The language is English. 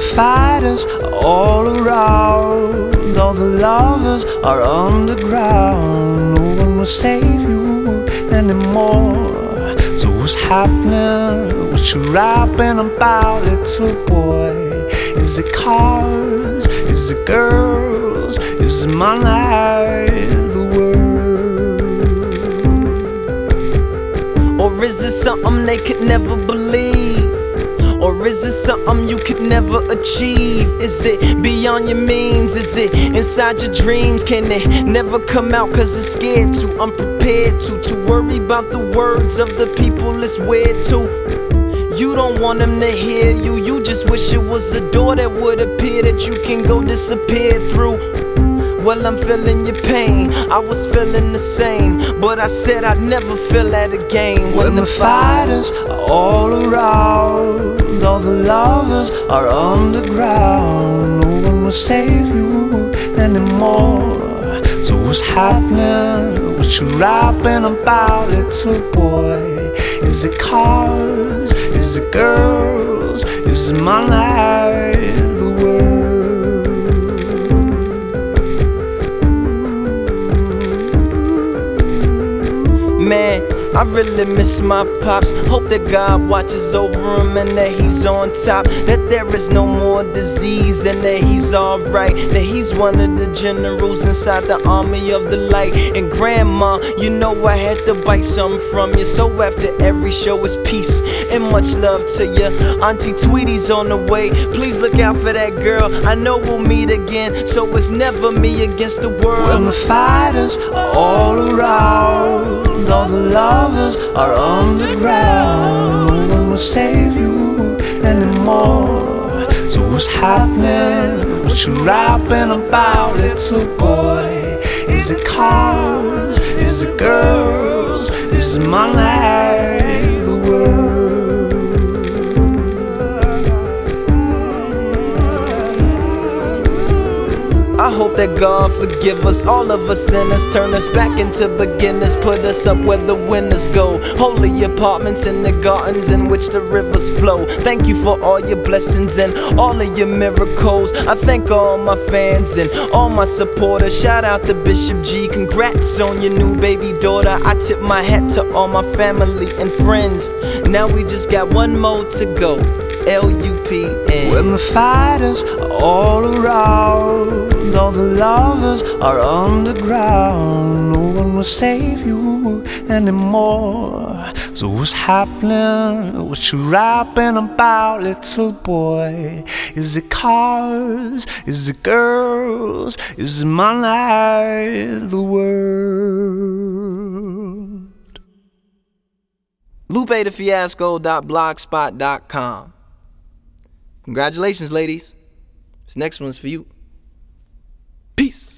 fighters are all around, all the lovers are underground. No one will save you anymore. So what's happening? What you rapping about, little boy? Is it cars? Is it girls? Is it money? The world? Or is it something they could never believe? Or is it something you could never achieve? Is it beyond your means? Is it inside your dreams? Can it never come out cause it's scared to, unprepared to worry about the words of the people it's weird to? You don't want them to hear you, you just wish it was a door that would appear that you can go disappear through. Well, I'm feeling your pain, I was feeling the same, but I said I'd never feel that again. When the fighters are all around, all the lovers are underground. No one will save you anymore. So what's happening? What you rapping about, little boy? Is it cars? Is it girls? Is it money? The world? Man, I really miss my pops. Hope that God watches over him and that he's on top, that there is no more disease and that he's alright, that he's one of the generals inside the army of the light. And grandma, you know I had to bite something from you, so after every show is peace and much love to you. Auntie Tweety's on the way, please look out for that girl. I know we'll meet again, so it's never me against the world. When the fighters are all around, all the lovers are underground. No one will save you anymore. So what's happening? What you rapping about, little boy? Is it cars? Is it girls? Is it money? The world? I hope that God forgive us, all of us sinners, turn us back into beginners, put us up where the winners go. Holy apartments in the gardens in which the rivers flow. Thank you for all your blessings and all of your miracles. I thank all my fans and all my supporters. Shout out to Bishop G, congrats on your new baby daughter. I tip my hat to all my family and friends. Now we just got one more to go. LUPN. When the fighters are all around, all the lovers are underground. No one will save you anymore. So what's happening? What you rapping about, little boy? Is it cars? Is it girls? Is it money? The world? LupeTheFiasco.blogspot.com. Congratulations, ladies. This next one's for you. Peace.